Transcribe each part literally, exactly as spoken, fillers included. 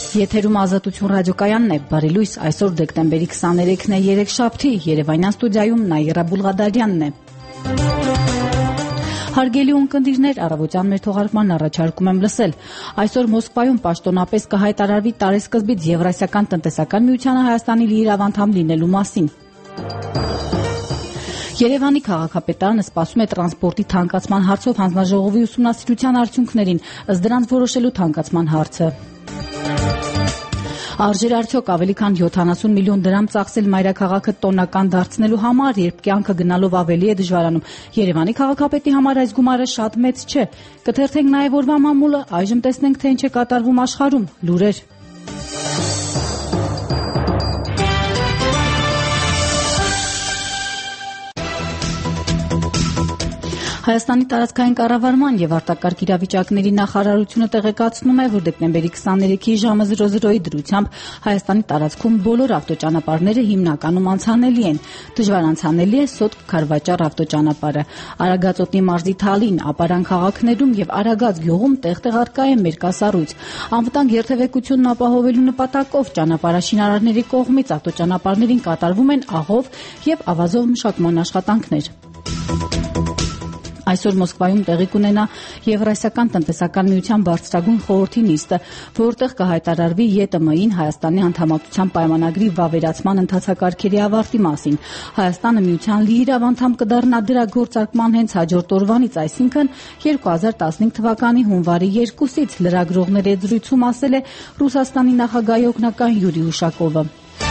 Եթերում Ազատություն ռադիոկայանն է, բարի լույս, այսօր դեկտեմբերի քսաներեքն է, երեքշաբթի, Երևանյան ստուդիայում Նաիրա Բուլղադարյանն է։ Հարգելի ունկնդիրներ, առավոտյան մեր թողարկման առաջարկում եմ լսել։ Այսօր Մոսկվայում պաշտոնապես կհայտարարվի տարեսկզբից Եվրասիական տնտեսական միությանը Հայաստանի լիիրավ անդամ լինելու մասին։ Երևանի քաղաքապետարանը սպասում է տրանսպորտի թանկացման հարցով հանձնաժողովի ուսումնասիրության արդյունքներին, ըստ դրանց որոշելու թանկացման հարցը։ Արժեր արդյոք ավելի քան յոթանասուն միլիոն դրամ ծախսել մայրաքաղաքը տոնական դարձնելու համար, երբ կյանքը գնալով ավելի է դժվարանում։ Երևանի քաղաքապետի համար այս գումարը շատ մեծ չէ։ Կթերթենք նաև օրվա մամուլը, այժմ տեսնենք, թե ինչ է կատարվում աշխարհում։ Լուրեր։ Հայաստանի տարածքային կառավարման եւ արտակարգ իրավիճակների նախարարությունը տեղեկացնում է, որ դեկտեմբերի քսաներեքի ժամը զրո զրոյի դրությամբ Հայաստանի տարածքում բոլոր ավտոճանապարհները հիմնականում անցանելի են։ Դժվար անցանելի է Սոտք-Քարվաճառ ավտոճանապարհը։ Արագածոտնի մարզի Թալին, Ապարան քաղաքներում եւ Արագած գյուղում տեղ-տեղ առկա է մերկասառույց։ Անվտանգ երթևեկությունն ապահովելու նպատակով ճանապարհաշինարարների կողմից ավտոճանապարհներին կատարվում են աղով եւ ավազով մշակման աշխատանքներ։ Այսօր Մոսկվայում տեղի կունենա Եվրասիական տնտեսական միության բարձրագույն խորհրդի նիստը, որտեղ կհայտարարվի ԵՏՄ-ին Հայաստանի անդամակցության պայմանագրի վավերացման ընթացակարգերի ավարտի մասին։ Հայաստանը միության լիիրավ անդամ կդառնա դրա գործարկման հենց հաջորդ օրվանից, այսինքն երկու հազար տասնհինգ թվականի հունվարի երկուսից, լրագրողների հետ զրույցում ասել է Ռուսաստանի նախագահի օգնական Յուրի Ուշակովը։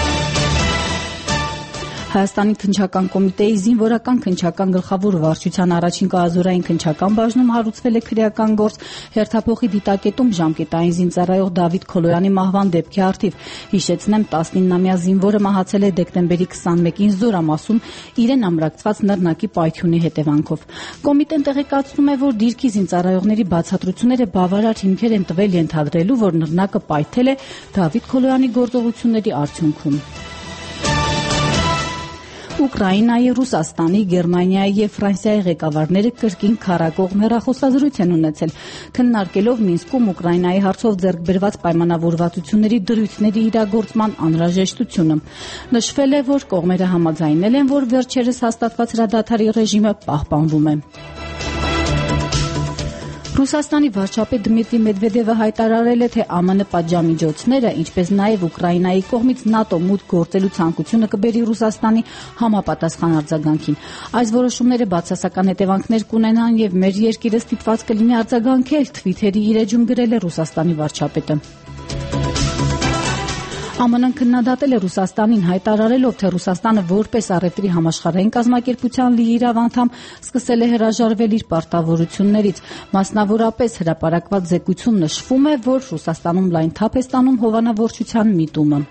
Հայաստանի քննչական կոմիտեի զինվորական քննչական գլխավոր վարչության առաջին կազորային քննչական բաժնում հարուցվել է քրեական գործ հերթափոխի դիտակետում ժամկետային զինծառայող Դավիթ Քոլոյանի մահվան դեպքի առթիվ։ Հիշեցնեմ, տասնիննամյա զինվորը մահացել է դեկտեմբերի քսանմեկին Զորամասում իրեն ամրակցված նռնակի պայթյունի հետևանքով։ Կոմիտեն տեղեկացնում է, որ դիրքի զինծառայողների բացատրությունները բավարար հիմքեր են տվել ենթադրելու, որ նռնակը պայթել է Դավիթ Քոլոյանի գործողությունների արդյունքում։ Ուկրաինայի, Ռուսաստանի, Գերմանիայի եւ Ֆրանսիայի ղեկավարները կրկին քառակողմ հեռախոսազրույց են ունեցել, քննարկելով Մինսկում Ուկրաինայի հարցով ձեռք բերված պայմանավորվածությունների դրույթների իրագործման անհրաժեշտությունը։ Նշվել է, որ կողմերը համաձայնել են, որ վերջերս հաստատված հրադադարի ռեժիմը պահպանվում է։ Ռուսաստանի վարչապետ Դմիտրի Մեդվեդևը հայտարարել է, թե ԱՄՆ պատժամիջոցները, ինչպես նաև Ուկրաինայի կողմից ՆԱՏՕ մուտք գործելու ցանկությունը կբերի Ռուսաստանի համապատասխան արձագանքին։ Այս որոշումները բացասական հետևանքներ կունենան եւ մեր երկիրը ստիպված կլինի արձագանքել, թվիթերի իր էջում գրել է Ռուսաստանի վարչապետը։ ԱՄՆ-ն քննադատել է Ռուսաստանին, հայտարարելով, թե Ռուսաստանը որպես առևտրի համաշխարհային կազմակերպության լիիրավ անդամ սկսել է հրաժարվել իր պարտավորություններից։ Մասնավորապես հրապարակված զեկույցում նշվում է, որ Ռուսաստանում լայն թափ է ստանում հովանավորչության միտումը։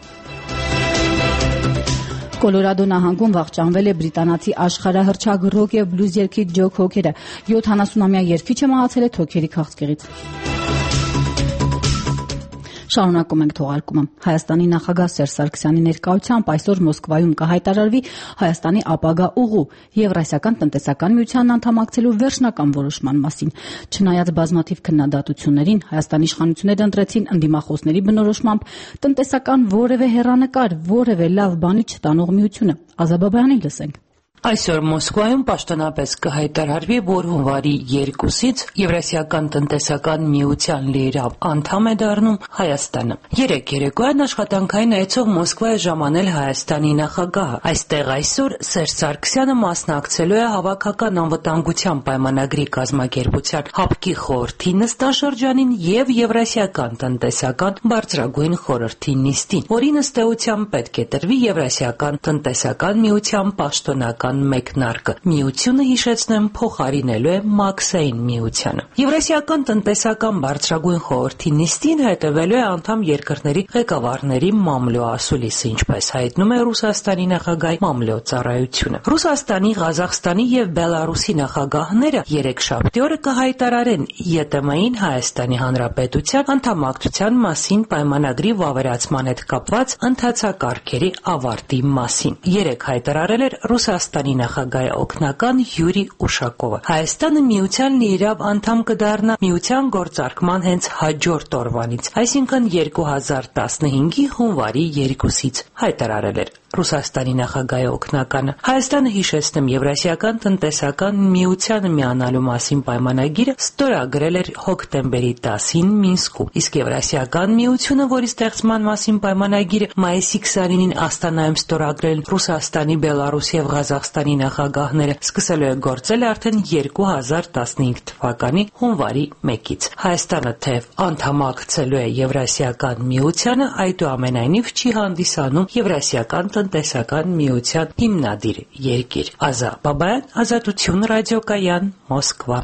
Կոլորադո նահանգում վախճանվել է բրիտանացի աշխարհահռչակ ռոք եւ բլյուզ երգիչ Ջո Քոքերը։ յոթանասունամյա երգիչը մահացել է թոքերի քաղցկեղից։ Շարունակում ենք թողարկումը։ Հայաստանի նախագահ Սերժ Սարգսյանի ներկայությամբ այսօր Մոսկվայում կհայտարարվի Հայաստանի ապագա ուղու Եվրասիական տնտեսական միությանն անդամակցելու վերջնական որոշման մասին։ Չնայած բազմաթիվ քննադատություններին, Հայաստանի իշխանությունները ընտրեցին ընդդիմախոսների բնորոշմամբ տնտեսական որևէ հեռանկար, որևէ լավ բանի չտանող միությունը։ Ազաբաբյանին լսենք։ Այսօր Մոսկվայում պաշտոնապես կհայտարարվի, որ հունվարի երկուսից Եվրասիական տնտեսական միության լիիրավ անդամ է դառնում Հայաստանը։ Երեկ երեկոյան աշխատանքային այցով Մոսկվա է ժամանել Հայաստանի նախագահը։ Այստեղ այսօր Սերժ Սարգսյանը մասնակցելու է հավաքական անվտանգության պայմանագրի կազմակերպության ՀԱՊԿ-ի խորհրդի նստաշրջանին եւ Եվրասիական տնտեսական բարձրագույն խորհրդի նիստին, որի ըստեյության պետք է տրվի Եվրասիական տնտեսական միության պաշտոնական մեկնարկը։ Միությունը, հիշեցնեմ, փոխարինելու է Մաքսային միությանը։ Եվրասիական տնտեսական բարձրագույն խորհրդի նիստին հետևելու է անդամ երկրների ղեկավարների մամլո ասուլիսը, ինչպես հայտնում է Ռուսաստանի նախագահի մամլո ծառայությունը։ Ռուսաստանի, Ղազախստանի եւ Բելարուսի նախագահները երեքշաբթի օրը կհայտարարեն ԵՏՄ-ին Հայաստանի Հանրապետության անդամակցության մասին պայմանագրի վավերացման հետ կապված ընթացակարգերի ավարտի մասին։ Երեկ հայտարարել էր Ռուսաստանի Հայաստանի նախագահի օգնական Յուրի Ուշակովը։ Հայաստանը միության լիիրավ անդամ կդառնա միության գործարկման հենց հաջորդ օրվանից, այսինքն երկու հազար տասնհինգի հունվարի երկուսից, հայտարարել էր Ռուսաստանի նախագահի օգնականը։ Հայաստանը, հիշեցնեմ, Եվրասիական տնտեսական միությանը միանալու մասին պայմանագիրը ստորագրել էր հոկտեմբերի տասին Մինսկում, իսկ Եվրասիական միությունը, որի ստեղծման մասին պայմանագիրը մայիսի քսանինին Աստանայում ստորագրել Ռուսաստանի, Բելարուսի եւ Ղազախստանի նախագահները, սկսելու է գործել արդեն երկու հազար տասնհինգ թվականի հունվարի մեկից։ Հայաստանը թեև անդամակցելու է Եվրասիական միությանը, այդուամենայնիվ չի հանդիսանում Եվրասիական տնտեսական միության հիմնադիր երկիր։ Ազա Բաբայան, Ազատություն ռադիոկայան, Մոսկվա։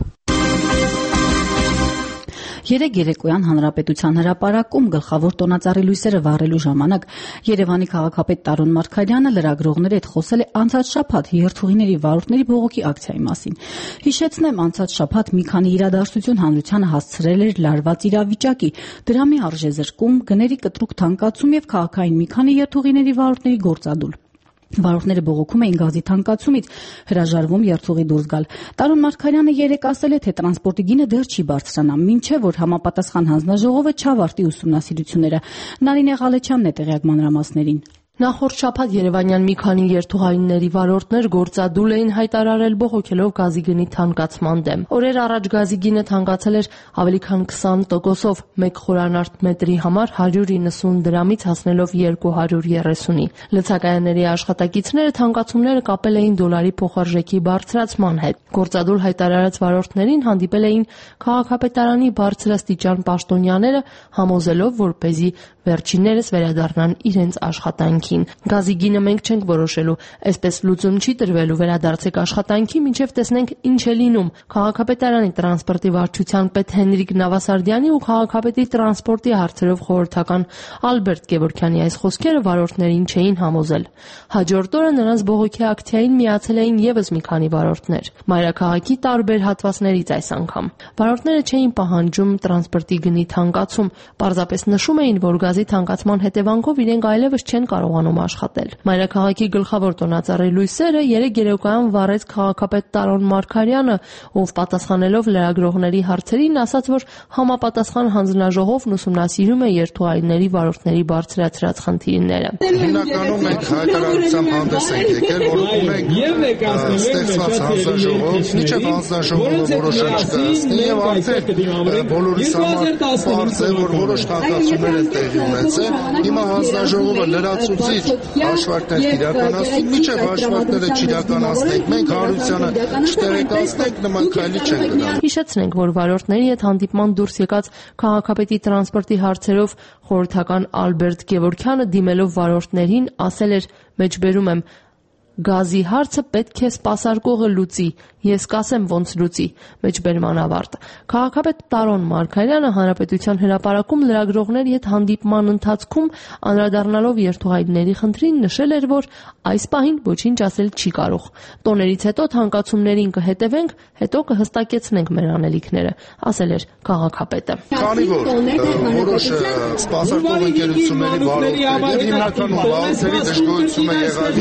Երեկ երեկոյան Հանրապետության հրապարակում գլխավոր տոնածառի լույսերը վառելու ժամանակ Երևանի քաղաքապետ Տարոն Մարգարյանը լրագրողների հետ խոսել է անցած շաբաթ երթուղիների վարորդների բողոքի ակցիայի մասին։ Հիշեցնեմ, անցած շաբաթ մի քանի իրադարձություն հանրությանը հասցրել էր լարված իրավիճակի, դրամի արժեզրկում, գների կտրուկ թանկացում եւ քաղաքային մի քանի երթուղիների վարորդների գործադուլ։ Վարորդները բողոքում էին գազի թանկացումից, հրաժարվում երթուղի դուրս գալ։ Տարոն Մարգարյանը երեկ ասել է, թե տրանսպորտի գինը դեռ չի բարձրանա, մինչև որ համապատասխան հանձնաժողովը չավարտի ուսումնասիրությունները։ Նարինե Ղալեչյանն է տեղյակ մանրամասներին։ Նախորդ շաբաթ երևանյան մի քանի երթուղայինների վարորդներ գործադուլ էին հայտարարել բողոքելով գազի գնի թանկացման դեմ։ Օրեր առաջ գազի գինը թանկացել էր ավելի քան քսան տոկոսով, մեկ խորանարդ մետրի համար հարյուր իննսուն դրամից հասնելով երկու հարյուր երեսունի։ Լցակայանների աշխատակիցները թանկացումները կապել էին դոլարի փոխարժեքի բարձրացման հետ։ Գործադուլ հայտարարած վարորդներին հանդիպել էին քաղաքապետարանի բարձրաստիճան պաշտոնյաները, համոզելով, որպեսզի վերջիններս վերադառնան իրենց աշխատանքին։ Գազի գինը մենք չենք որոշելու, այսպես լուծում չի տրվելու, վերադարձեք աշխատանքի, մինչև տեսնենք ինչ է լինում։ Քաղաքապետարանի տրանսպորտի վարչության պետ Հենրիկ Նավասարդյանի ու քաղաքապետի տրանսպորտի հարցերով խորհրդական Ալբերտ Գևորգյանի այս խոսքերը վարորդներին չէին համոզել։ Հաջորդ օրը նրանց բողոքի ակցիային միացել էին եւս մի քանի վարորդներ, մայրաքաղաքի տարբեր հատվածներից այս անգամ։ Վարորդները չէին պահանջում տրանսպորտի գնի թանկացում, պարզապես նշում էին, որ գազի թանկացման հետևանքով իրենք այլևս չեն կարողանում աշխատել։ Մայրաքաղաքի գլխավոր տոնածառի լույսերը երեկ երեկոյան վառեց քաղաքապետ Տարոն Մարգարյանը, ով պատասխանելով լրագրողների հարցերին ասաց, որ համապատասխան հանձնաժողովն ուսումնասիրում է երթուղայինների վարորդների բարձրացրած խնդիրները։ Հիմնականում մենք հայտարարությամբ հանդես ենք եկել, որ ունենք ստեղծված հանձնաժողով, միջև հանձնաժողովը որոշում չկայացնի եւ արդեն բոլորիս համար բարձ է, որ որոշ թանկացումներ են տեղի ունեցել։ Հիմա հանձնաժողովը լրացուցիչ հաշվարկներ իրականացնում, միջև հաշվարկները չիրականացնենք, մենք հանրությանը չտեղեկացնենք, նման քայլի չենք գնալու։ Հիշեցնենք, որ վարորդների հետ հանդիպման դուրս եկած քաղաքապետի տրանսպորտի հարցերով խորհրդական Ալբերտ Գևորգյանը դիմելով վարորդներին ասել էր, մեջբերում եմ, գազի հարցը պետք է սպասարկողը լուծի, ես կասեմ ոնց լուծի, մեջբերման ավարտ։ Քաղաքապետ Տարոն Մարգարյանը Հանրապետության հրապարակում լրագրողների հետ հանդիպման ընթացքում անդրադառնալով երթուղայինների խնդրին նշել էր, որ այս պահին ոչինչ ասել չի կարող։ Տոներից հետո թանկացումներին կհետևենք, հետո կհստակեցնենք մեր անելիքները, ասել էր քաղաքապետը։ Քանի որ որոշ սպասարկող ընկերությունների վարորդներ հիմնականում վարորդների դժգոհություն է եղել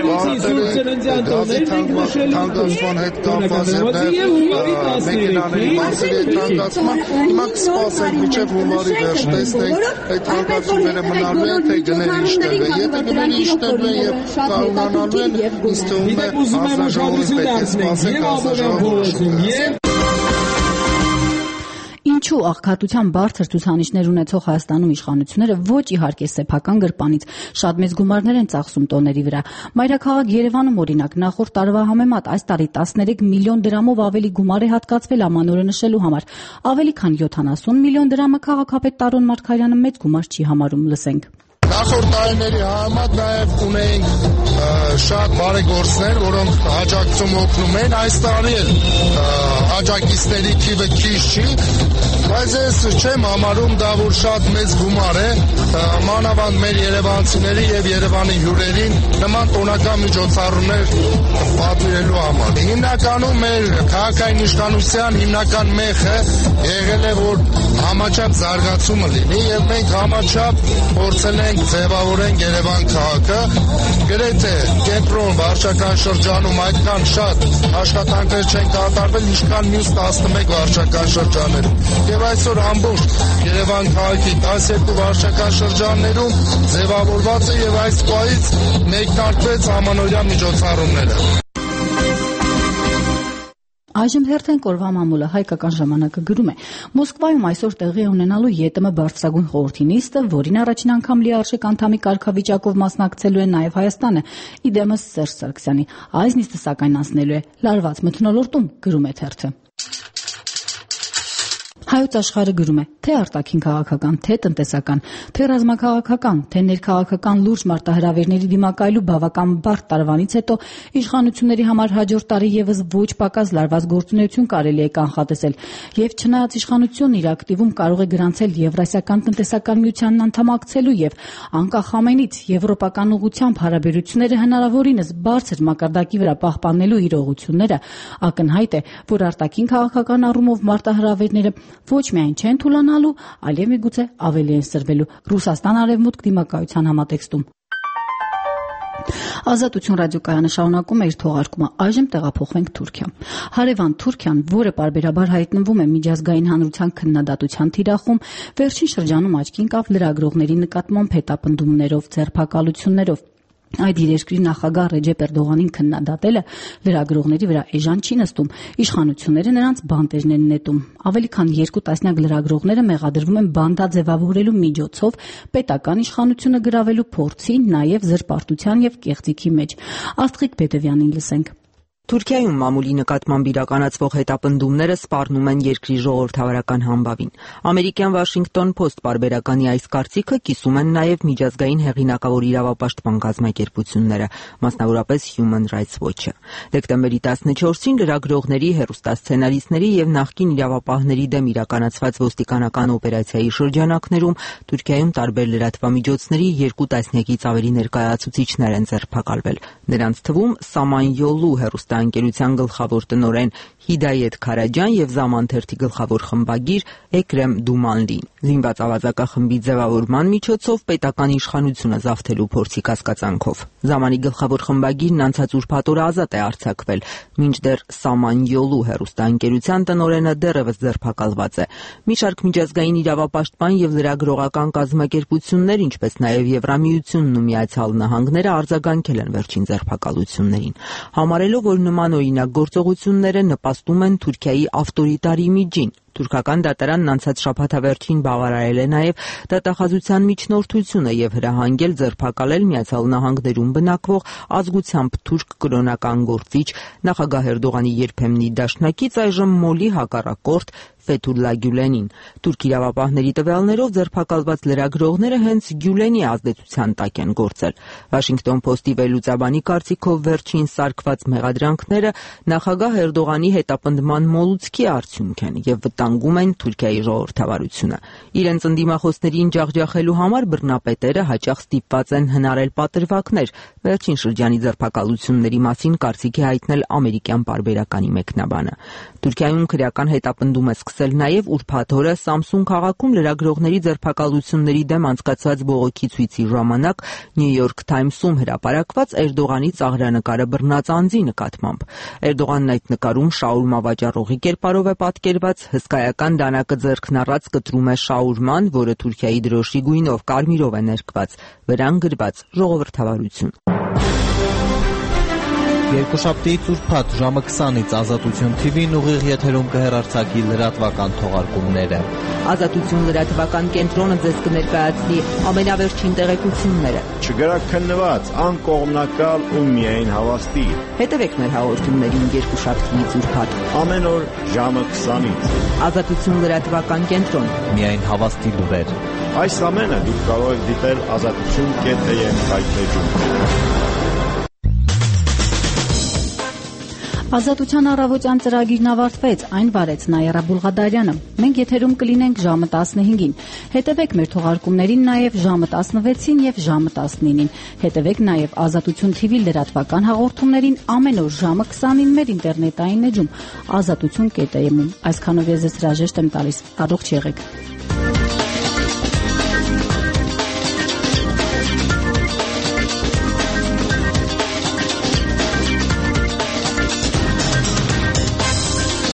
եւ գազի թանկացման հետ կապված է նաև մեքենաների մասերի թանկացման, հիմա կսպասենք մինչև հունվարի վերջ, տեսնենք այդ թանկացումները մնալու են, թե գները իշտելու են, եթե գները իշտելու են եւ կարողանալու են, ինձ թվում է հանձնաժողովից պետք է սպասենք հանձնաժողովը որոշում։ Ինչու աղքատության բարձր ցուցանիշներ ունեցող Հայաստանում իշխանությունները ոչ իհարկե սեփական գրպանից շատ մեծ գումարներ են ծախսում տոների վրա։ Մայրաքաղաք Երևանում օրինակ նախորդ տարվա համեմատ այս տարի տասներեք միլիոն դրամով ավելի գումար է հատկացվել ամանորը նշելու համար։ Ավելի քան յոթանասուն միլիոն դրամը քաղաքապետ Տարոն Մարգարյանը մեծ գումար չի համարում, լսենք։ Նախորդ տարիների համեմատ նաև ունենք շատ բարեգործներ, որոնք աջակցում օգնում են, այս տարի էլ աջակիցների թիվը քիչ չի, բայց ես չեմ համարում դա, որ շատ մեծ գումար է, մանավանդ մեր երևանցիների եւ Երևանի հյուրերին նման տոնական միջոցառումներ պատվիրելու համար։ Հիմնականում մեր քաղաքային իշխանության հիմնական մեխը եղել է, որ համաչափ զարգացումը լինի եւ մենք համաչափ փորձել ենք ձևավորեն Երևան քաղաքը, գրեթե կենտրոն վարչական շրջանում այդքան շատ աշխատանքներ չեն կատարվել, ինչքան մյուս տասնմեկ վարչական շրջաններում։ Եվ այսօր ամբողջ Երևան քաղաքի տասներկու վարչական շրջաններում ձևավորված է եւ այս պահից մեկնարկվեց ամանորյա միջոցառումները։ Այժմ հերթենք օրվա մամուլը հայկական ժամանակը գրում է. Մոսկվայում այսօր տեղի է ունենալու ԵՏՄ բարձրագույն խորհրդի նիստը, որին առաջին անգամ լիարժեք անդամի կարգավիճակով մասնակցելու է նաև Հայաստանը, իդեմս Սերժ Սարգսյանի։ Այս նիստը սակայն անցնելու է լարված մթնոլորտում, գրում է թերթը։ Հայոց աշխարհը գրում է, թե արտաքին քաղաքական, թե տնտեսական, թե ռազմաքաղաքական, թե ներքաղաքական լուրջ մարտահրավերների դիմակայելու բավական բարդ տարվանից հետո իշխանությունների համար հաջորդ տարի եւս ոչ պակաս լարված գործունեություն կարելի է կանխատեսել, եւ չնայած իշխանությունն իր ակտիվում կարող է գրանցել Եվրասիական տնտեսական միությանն անդամակցելու եւ անկախ ամենից եվրոպական ուղղությամբ հարաբերությունները հնարավորինս բարձր մակարդակի վրա պահպանելու իրողությունները, ակնհայտ է, որ արտաքին քաղաքական առումով մարտահրավերները ոչ միայն չեն թուլանալու, այլև միգուցե ավելի են սրվելու Ռուսաստան-Արևմուտք դիմակայության համատեքստում։ Ազատություն ռադիոկայանը շարունակում է իր թողարկումը, այժմ տեղափոխվենք Թուրքիա։ Հարևան Թուրքիան, որը պարբերաբար հայտնվում է միջազգային հանրության քննադատության թիրախում, վերջին շրջանում աչքի ընկավ լրագրողների նկատմամբ հետապնդումներով, ձերբակալություններով։ Այդ իր երկրի նախագահ Ռեջեփ Էրդողանին քննադատելը լրագրողների վրա էժան չի նստում, իշխանությունները նրանց բանտերն են նետում։ Ավելի քան երկու տասնյակ լրագրողները մեղադրվում են բանդա ձևավորելու միջոցով պետական իշխանությունը գրավելու փորձի, նաև զրպարտության եւ կեղծիքի մեջ։ Աստղիկ Բեդևյանին լսենք։ Թուրքիայում մամուլի նկատմամբ իրականացվող հետապնդումները սպառնում են երկրի ժողովրդավարական համբավին։ Ամերիկյան Washington Post պարբերականի այս կարծիքը կիսում են նաև միջազգային հեղինակավոր իրավապաշտպան կազմակերպությունները, մասնավորապես Human Rights Watch-ը։ Դեկտեմբերի տասնչորսին լրագրողների, հեռուստասցենարիստների եւ նախկին իրավապահների դեմ իրականացված ոստիկանական օպերացիայի շրջանակներում Թուրքիայում տարբեր լրատվամիջոցների երկու տասնյակից ավելի ներկայացուցիչներ են ձերբակալվել։ Նրանց թվում Սամանյոլու հեռուստա անկերության գլխավոր տնօրեն Հիդայեթ Քարաջյան եւ Zaman թերթի գլխավոր խմբագիր Էկրեմ Դումանլին։ Զինված ավազակախմբի ձևավորման միջոցով պետական իշխանությունը զավթելու փորձի կասկածանքով։ Զամանի գլխավոր խմբագիրն անցած ուրբաթ ազատ է արձակվել, մինչդեռ Սամանյոլու հեռուստաընկերության տնօրենը դեռևս ձերբակալված է։ Մի շարք միջազգային իրավապաշտպան եւ լրագրողական կազմակերպություններ, ինչպես նաեւ Եվրամիությունն ու Միացյալ Նահանգները արձագանքել են վերջին ձերբակալություններին, համարելով, որ նման օրինակ գործողությունները նպաստում են Թուրքիայի ավտորիտար իմիջին։ Թուրքական դատարանն անցած շաբաթավերջին բավարարել է նաև դատախազության միջնորդությունը եւ հրահանգել ձերբակալել Միացյալ Նահանգներում բնակվող ազգությամբ թուրք կրոնական գործիչ նախագահ Էրդողանի երբեմնի դաշնակից այժմ մոլի հակառակորդ Ֆեթուլլա Գյուլենին։ Թուրք իրավապահների տվյալներով ձերբակալված լրագրողները հենց Գյուլենի ազդեցության տակ են գործել։ Washington Post-ի վերլուծաբանի կարծիքով վերջին սարքված մեղադրանքները նախագահ Էրդողանի հետապնդման մոլուցքի արդյունք են եւ վտանգում են Թուրքիայի ժողովրդավարությունը։ Իրենց ընդդիմախոսներին ջախջախելու համար բռնապետերը հաճախ ստիպված են հնարել պատրվակներ։ Վերջին շրջանի ձերբակալությունների մասին կարծիք է հայտնել ամերիկյան պարբերականի մեկնաբանը։ Թուրքիայում քրեական հետապնդում է սկսել նաև ուրբաթ օրը Սամսուն քաղաքում լրագրողների ձերբակալությունների դեմ անցկացված բողոքի ցույցի ժամանակ New York Times-ում հրապարակված Էրդողանի ծաղրանկարը բռնած անձի նկատմամբ։ Էրդողանն այդ նկարում շաուրմա վաճառողի կերպարով է պատկերված, հսկայական դանակը ձեռքն առած կտրում է շաուրման, որը Թուրքիայի դրոշի գույնով կարմիրով է ներկված, վրան գրված ժողովրդավարություն։ Երկուշաբթիից ուրբաթ ժամը քսանից Ազատություն թի վին ուղիղ եթերում կհեռարձակի լրատվական թողարկումները։ Ազատություն լրատվական կենտրոնը ձեզ կներկայացնի ամենավերջին տեղեկությունները։ Չգրակ քննված, անկողմնակալ ու միայն հավաստի։ Հետևեք մեր հաղորդումներին երկուշաբթիից ուրբաթ ամեն օր ժամը քսանից։ Ազատություն լրատվական կենտրոն։ Միայն հավաստի լուրեր։ Այս ամենը դուք կարող եք դիտել ազատություն կետ եմ հայտնեջում։ Ազատության առավոտյան ծրագիրն ավարտվեց, այն վարեց Նայերա Բուլղադարյանը։ Մենք եթերում կլինենք ժամը տասնհինգին։ Հետևեք մեր թողարկումներին նաև ժամը տասնվեցին եւ ժամը տասնինին։ Հետևեք նաև Ազատություն թի վի լրատվական հաղորդումներին ամեն օր ժամը քսանին մեր ինտերնետային էջում ազատություն կետ եմ-ում։ Այսքանով ես ձեզ հրաժեշտ եմ տալիս։ Առողջ եղեք։